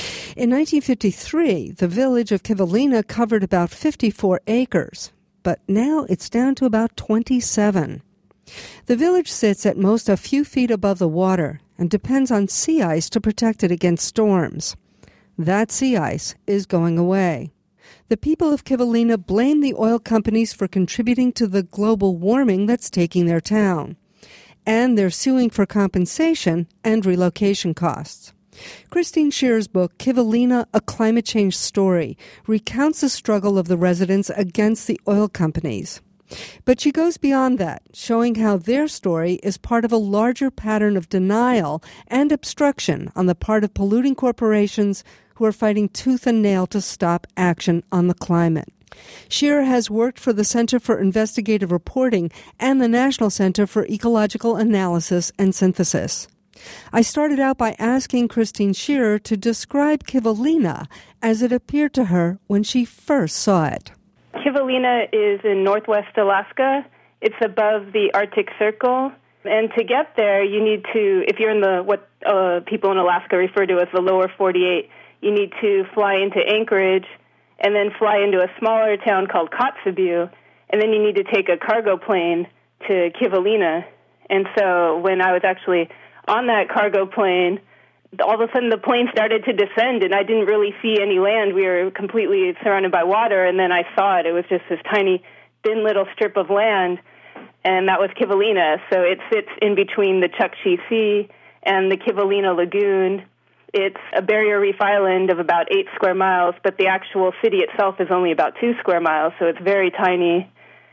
In nineteen fifty-three, the village of Kivalina covered about fifty-four acres, but now it's down to about twenty-seven. The village sits at most a few feet above the water and depends on sea ice to protect it against storms. That sea ice is going away. The people of Kivalina blame the oil companies for contributing to the global warming that's taking their town. And they're suing for compensation and relocation costs. Christine Shearer's book, Kivalina, A Climate Change Story, recounts the struggle of the residents against the oil companies. But she goes beyond that, showing how their story is part of a larger pattern of denial and obstruction on the part of polluting corporations who are fighting tooth and nail to stop action on the climate. Shearer has worked for the Center for Investigative Reporting and the National Center for Ecological Analysis and Synthesis. I started out by asking Christine Shearer to describe Kivalina as it appeared to her when she first saw it.
Kivalina is in northwest Alaska. It's above the Arctic Circle. And to get there, you need to, if you're in the what uh, people in Alaska refer to as the lower forty-eight, you need to fly into Anchorage and then fly into a smaller town called Kotzebue, and then you need to take a cargo plane to Kivalina. And so when I was actually on that cargo plane, all of a sudden the plane started to descend, and I didn't really see any land. We were completely surrounded by water, and then I saw it. It was just this tiny, thin little strip of land, and that was Kivalina. So it sits in between the Chukchi Sea and the Kivalina Lagoon. It's a barrier reef island of about eight square miles, but the actual city itself is only about two square miles, so it's very tiny.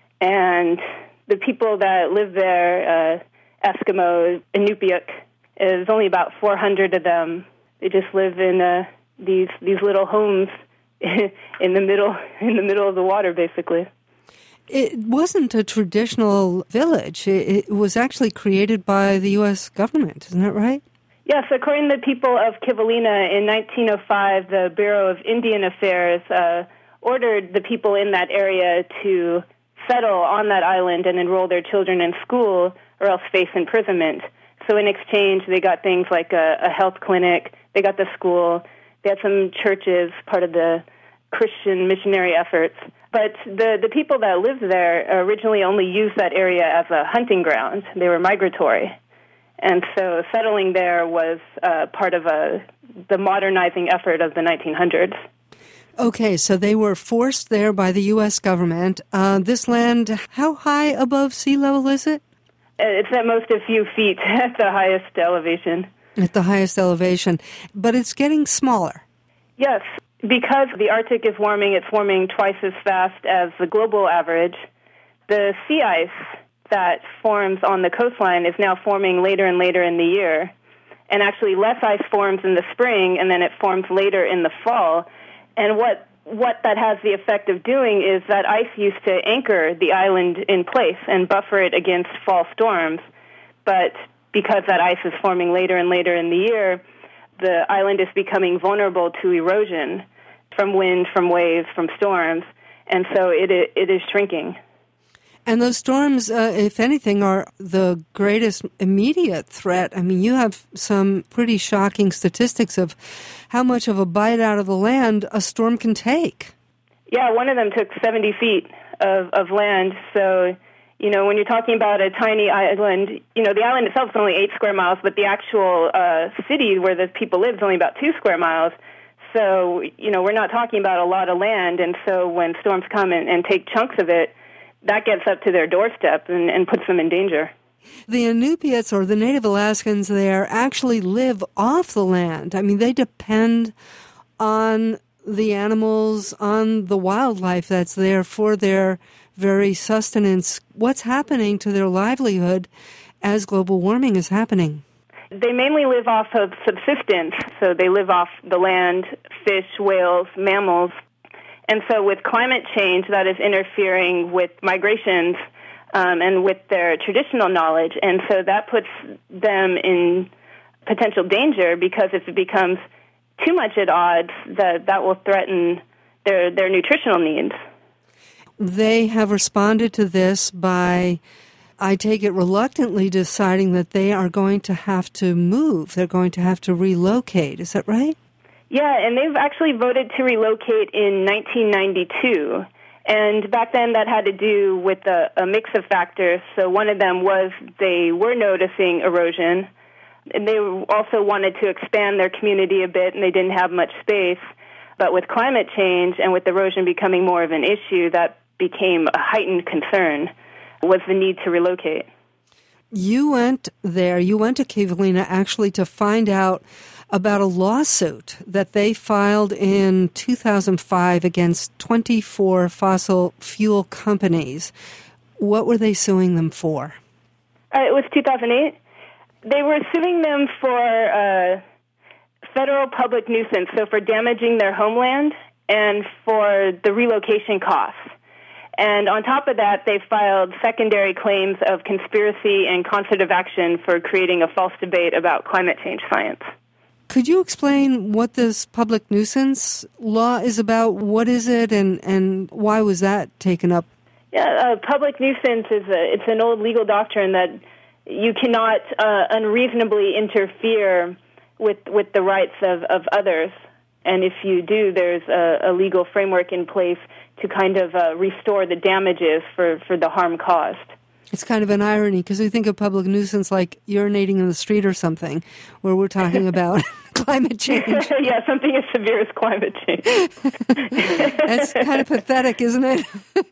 And the people that live there, uh, Eskimo, Inupiaq, there's only about four hundred of them. They just live in uh, these these little homes in the middle in the middle of the water, basically.
It wasn't a traditional village. It, it was actually created by the U S government, isn't that right?
Yes, according to the people of Kivalina, in nineteen oh five, the Bureau of Indian Affairs uh, ordered the people in that area to settle on that island and enroll their children in school or else face imprisonment. So in exchange, they got things like a, a health clinic, they got the school, they had some churches, part of the Christian missionary efforts. But the, the people that lived there originally only used that area as a hunting ground. They were migratory. And so settling there was uh, part of a, the modernizing effort of the nineteen hundreds.
Okay, so they were forced there by the U S government. Uh, this land, how high above sea level is it?
It's at most a few feet at the highest elevation.
At the highest elevation. But it's getting smaller.
Yes, because the Arctic is warming, it's warming twice as fast as the global average. The sea ice that forms on the coastline is now forming later and later in the year. And actually less ice forms in the spring, and then it forms later in the fall. And what what that has the effect of doing is that ice used to anchor the island in place and buffer it against fall storms. But because that ice is forming later and later in the year, the island is becoming vulnerable to erosion from wind, from waves, from storms. And so it it is shrinking.
And those storms, uh, if anything, are the greatest immediate threat. I mean, you have some pretty shocking statistics of how much of a bite out of the land a storm can take.
Yeah, one of them took seventy feet of, of land. So, you know, when you're talking about a tiny island, you know, the island itself is only eight square miles, but the actual uh, city where the people live is only about two square miles. So, you know, we're not talking about a lot of land. And so when storms come and, and take chunks of it, that gets up to their doorstep and, and puts them in danger.
The Inupiats, or the Native Alaskans there, actually live off the land. I mean, they depend on the animals, on the wildlife that's there for their very sustenance. What's happening to their livelihood as global warming is happening?
They mainly live off of subsistence, so they live off the land, fish, whales, mammals. And so with climate change, that is interfering with migrations um, and with their traditional knowledge. And so that puts them in potential danger, because if it becomes too much at odds, that, that will threaten their, their nutritional needs.
They have responded to this by, I take it reluctantly, deciding that they are going to have to move. They're going to have to relocate. Is that right?
Yeah, and they've actually voted to relocate in nineteen ninety-two. And back then that had to do with a, a mix of factors. So one of them was they were noticing erosion, and they also wanted to expand their community a bit, and they didn't have much space. But with climate change and with erosion becoming more of an issue, that became a heightened concern, was the need to relocate.
You went there, you went to Kivalina actually to find out about a lawsuit that they filed in two thousand five against twenty-four fossil fuel companies. What were they suing them for?
Uh, it was two thousand eight. They were suing them for uh, federal public nuisance, so for damaging their homeland and for the relocation costs. And on top of that, they filed secondary claims of conspiracy and concerted action for creating a false debate about climate change science.
Could you explain what this public nuisance law is about? What is it, and, and why was that taken up?
Yeah, uh, public nuisance is a, it's an old legal doctrine that you cannot uh, unreasonably interfere with with the rights of, of others. And if you do, there's a, a legal framework in place to kind of uh, restore the damages for, for the harm caused.
It's kind of an irony, because we think of public nuisance like urinating in the street or something, where we're talking about climate change.
Yeah, something as severe as climate change.
That's kind of pathetic, isn't it?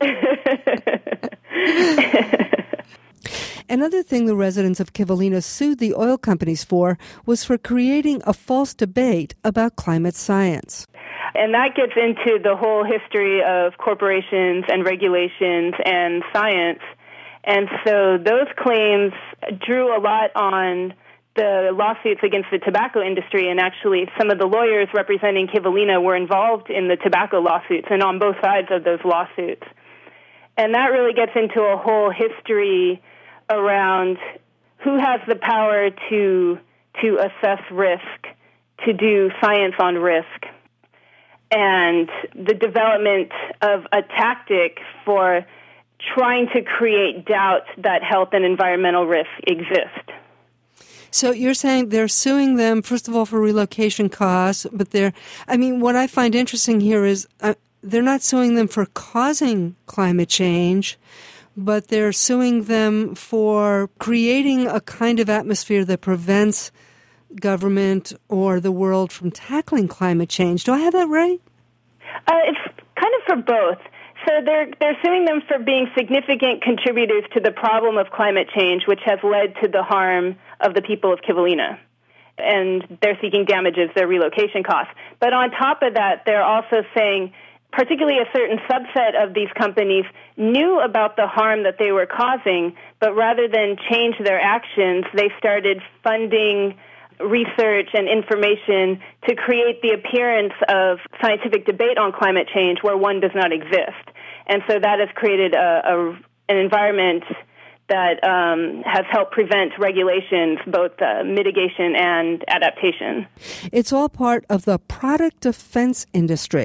Another thing the residents of Kivalina sued the oil companies for was for creating a false debate about climate science.
And that gets into the whole history of corporations and regulations and science. And so those claims drew a lot on the lawsuits against the tobacco industry, and actually some of the lawyers representing Kivalina were involved in the tobacco lawsuits and on both sides of those lawsuits. And that really gets into a whole history around who has the power to to assess risk, to do science on risk, and the development of a tactic for trying to create doubt that health and environmental risks exist.
So you're saying they're suing them, first of all, for relocation costs, but they're, I mean, what I find interesting here is uh, they're not suing them for causing climate change, but they're suing them for creating a kind of atmosphere that prevents government or the world from tackling climate change. Do I have that right?
Uh, it's kind of for both. So they're they're suing them for being significant contributors to the problem of climate change, which has led to the harm of the people of Kivalina. And they're seeking damages, their relocation costs. But on top of that, they're also saying, particularly a certain subset of these companies knew about the harm that they were causing, but rather than change their actions, they started funding research and information to create the appearance of scientific debate on climate change where one does not exist. And so that has created a, a, an environment that um, has helped prevent regulations, both uh, mitigation and adaptation.
It's all part of the product defense industry.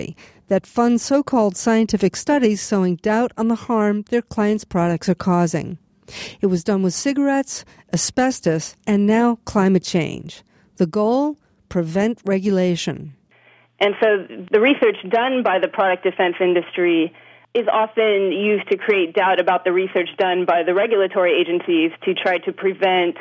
that fund so-called scientific studies sowing doubt on the harm their clients' products are causing. It was done with cigarettes, asbestos, and now climate change. The goal? Prevent regulation.
And so the research done by the product defense industry is often used to create doubt about the research done by the regulatory agencies to try to prevent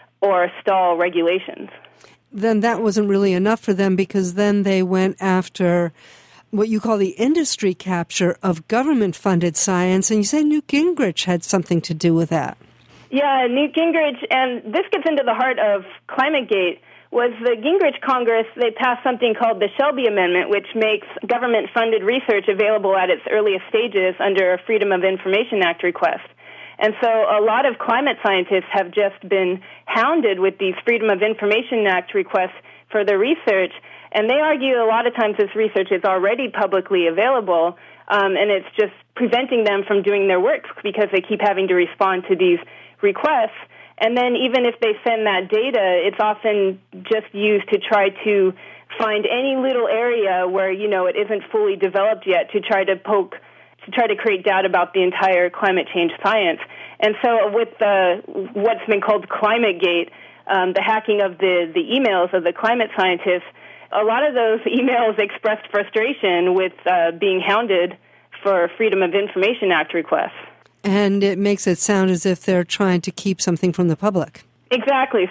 or stall regulations.
Then that wasn't really enough for them, because then they went after what you call the industry capture of government-funded science, and you say Newt Gingrich had something to do with that.
Yeah, Newt Gingrich, and this gets into the heart of ClimateGate, was the Gingrich Congress. They passed something called the Shelby Amendment, which makes government-funded research available at its earliest stages under a Freedom of Information Act request. And so a lot of climate scientists have just been hounded with these Freedom of Information Act requests for their research, and they argue a lot of times this research is already publicly available, um, and it's just preventing them from doing their work because they keep having to respond to these requests. And then even if they send that data, it's often just used to try to find any little area where, you know, it isn't fully developed yet to try to poke, to try to create doubt about the entire climate change science. And so with the, what's been called ClimateGate, um, the hacking of the, the emails of the climate scientists, a lot of those emails expressed frustration with uh, being hounded for Freedom of Information Act requests.
And it makes it sound as if they're trying to keep something from the public.
Exactly.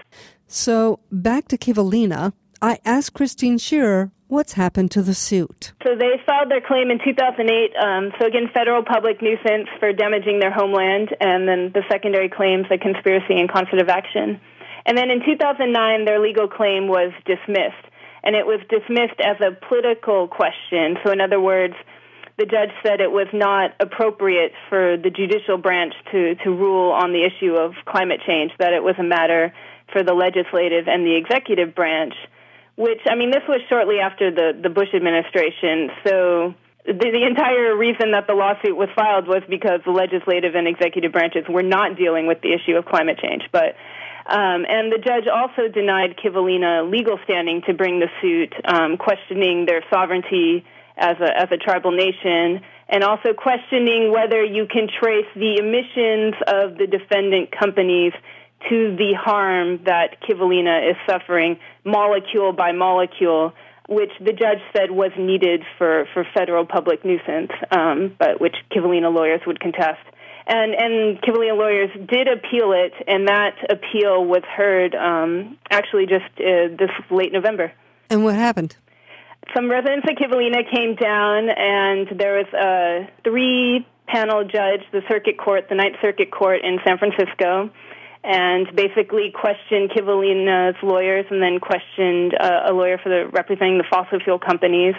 So back to Kivalina, I asked Christine Shearer what's happened to the suit.
So they filed their claim in two thousand eight, um, so again, federal public nuisance for damaging their homeland, and then the secondary claims, the conspiracy and concert action. And then in two thousand nine, their legal claim was dismissed. And it was dismissed as a political question. So in other words, the judge said it was not appropriate for the judicial branch to, to rule on the issue of climate change, that it was a matter for the legislative and the executive branch, which, I mean, this was shortly after the, the Bush administration. So the, the entire reason that the lawsuit was filed was because the legislative and executive branches were not dealing with the issue of climate change. But Um, and the judge also denied Kivalina legal standing to bring the suit, um, questioning their sovereignty as a, as a tribal nation, and also questioning whether you can trace the emissions of the defendant companies to the harm that Kivalina is suffering, molecule by molecule, which the judge said was needed for, for federal public nuisance, um, but which Kivalina lawyers would contest. And, and Kivalina lawyers did appeal it, and that appeal was heard um, actually just uh, this late November.
And what happened?
Some residents of Kivalina came down, and there was a three-panel judge, the circuit court, the Ninth Circuit Court in San Francisco, and basically questioned Kivalina's lawyers and then questioned uh, a lawyer for the representing the fossil fuel companies.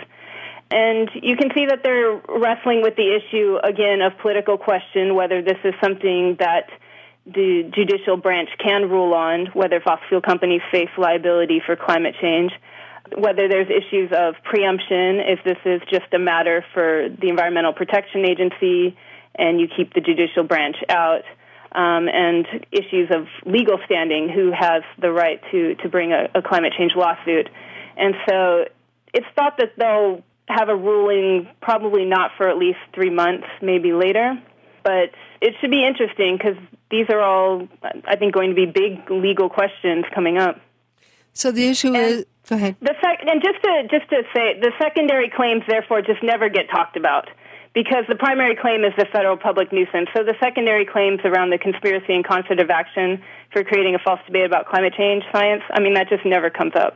And you can see that they're wrestling with the issue, again, of political question, whether this is something that the judicial branch can rule on, whether fossil fuel companies face liability for climate change, whether there's issues of preemption, if this is just a matter for the Environmental Protection Agency and you keep the judicial branch out, um, and issues of legal standing, who has the right to, to bring a, a climate change lawsuit. And so it's thought that they'll have a ruling probably not for at least three months, maybe later. But it should be interesting because these are all, I think, going to be big legal questions coming up.
So the issue
and
is, go ahead.
The sec- and just to just to say, the secondary claims, therefore, just never get talked about because the primary claim is the federal public nuisance. So the secondary claims around the conspiracy and concert of action for creating a false debate about climate change science, I mean, that just never comes up.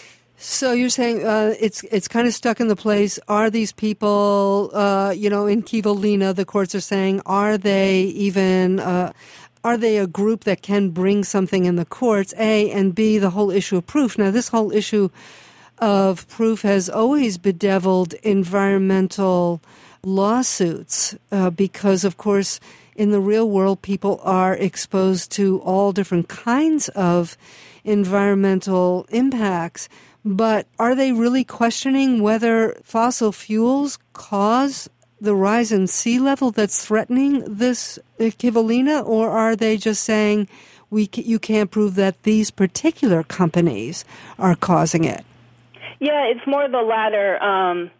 So you're saying uh, it's it's kind of stuck in the place. Are these people, uh, you know, in Kivalina, the courts are saying, are they even, uh, are they a group that can bring something in the courts, A, and B, the whole issue of proof. Now, this whole issue of proof has always bedeviled environmental lawsuits uh, because, of course, in the real world, people are exposed to all different kinds of environmental impacts. But are they really questioning whether fossil fuels cause the rise in sea level that's threatening this Kivalina, or are they just saying we you can't prove that these particular companies are causing it?
Yeah, it's more the latter. Um,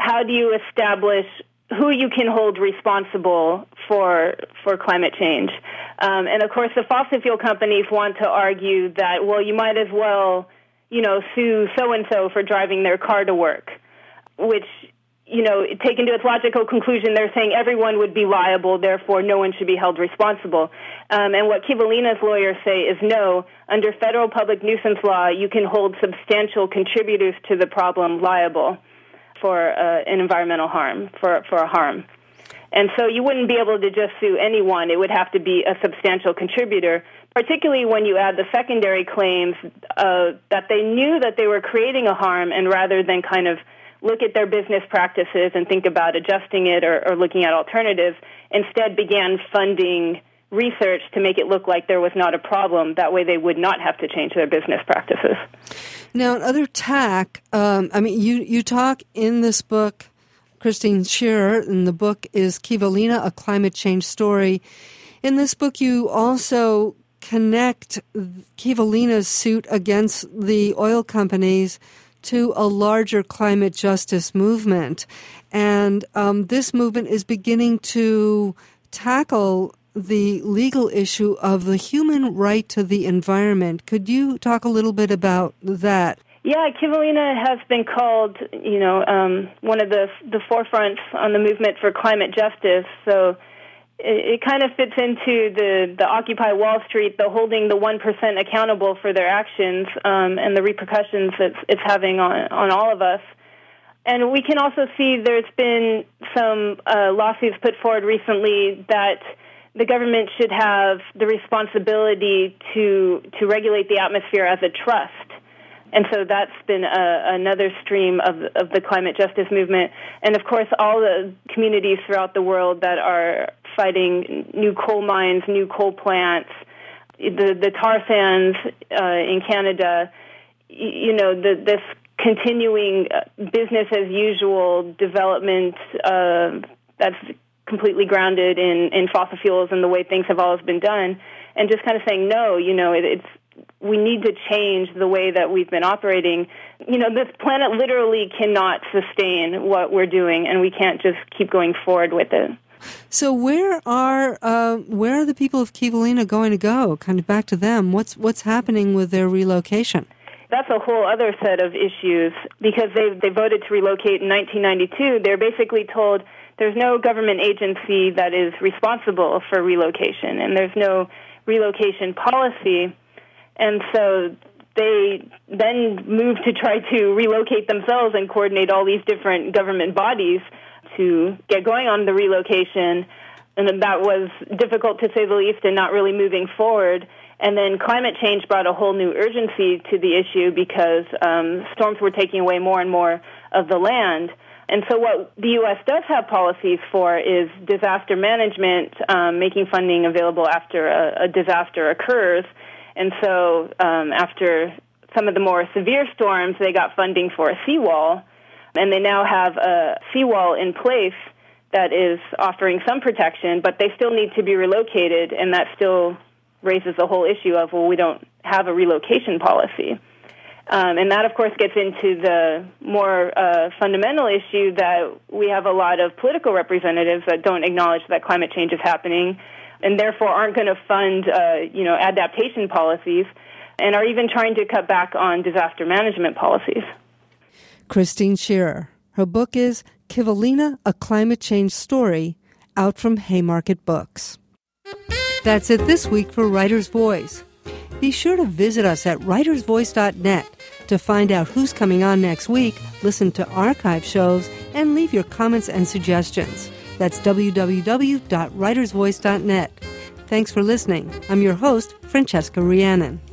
how do you establish who you can hold responsible for for climate change? Um, and, of course, the fossil fuel companies want to argue that, well, you might as well, you know, sue so-and-so for driving their car to work, which, you know, taken to its logical conclusion, they're saying everyone would be liable, therefore no one should be held responsible. Um, and what Kivalina's lawyers say is no, under federal public nuisance law, you can hold substantial contributors to the problem liable for uh, an environmental harm, for, for a harm. And so you wouldn't be able to just sue anyone. It would have to be a substantial contributor, particularly when you add the secondary claims uh, that they knew that they were creating a harm, and rather than kind of look at their business practices and think about adjusting it or, or looking at alternatives, instead began funding research to make it look like there was not a problem. That way they would not have to change their business practices.
Now, another tack, um, I mean, you, you talk in this book, Christine Shearer, and the book is Kivalina, A Climate Change Story. In this book, you also connect Kivalina's suit against the oil companies to a larger climate justice movement. And um, this movement is beginning to tackle the legal issue of the human right to the environment. Could you talk a little bit about that?
Yeah, Kivalina has been called, you know, um, one of the the forefronts on the movement for climate justice. So it, it kind of fits into the, the Occupy Wall Street, the holding the one percent accountable for their actions um, and the repercussions that it's having on, on all of us. And we can also see there's been some uh, lawsuits put forward recently that the government should have the responsibility to to regulate the atmosphere as a trust. And so that's been a, another stream of, of the climate justice movement. And, of course, all the communities throughout the world that are fighting new coal mines, new coal plants, the, the tar sands uh, in Canada, you know, the, this continuing business-as-usual development uh, that's completely grounded in, in fossil fuels and the way things have always been done, and just kind of saying, no, you know, it, it's we need to change the way that we've been operating. You know, this planet literally cannot sustain what we're doing, and we can't just keep going forward with it.
So where are uh, where are the people of Kivalina going to go? Kind of back to them. What's what's happening with their relocation?
That's a whole other set of issues, because they they voted to relocate in nineteen ninety-two. They're basically told there's no government agency that is responsible for relocation, and there's no relocation policy. And so they then moved to try to relocate themselves and coordinate all these different government bodies to get going on the relocation. And that was difficult, to say the least, and not really moving forward. And then climate change brought a whole new urgency to the issue, because um, storms were taking away more and more of the land. And so what the U S does have policies for is disaster management, um, making funding available after a, a disaster occurs. And so um, after some of the more severe storms, they got funding for a seawall, and they now have a seawall in place that is offering some protection, but they still need to be relocated, and that still raises the whole issue of, well, we don't have a relocation policy. Um, and that, of course, gets into the more uh, fundamental issue that we have a lot of political representatives that don't acknowledge that climate change is happening, and therefore aren't going to fund, uh, you know, adaptation policies, and are even trying to cut back on disaster management policies.
Christine Shearer. Her book is Kivalina, A Climate Change Story, out from Haymarket Books. That's it this week for Writer's Voice. Be sure to visit us at writers voice dot net to find out who's coming on next week, listen to archive shows, and leave your comments and suggestions. That's w w w dot writers voice dot net. Thanks for listening. I'm your host, Francesca Rhiannon.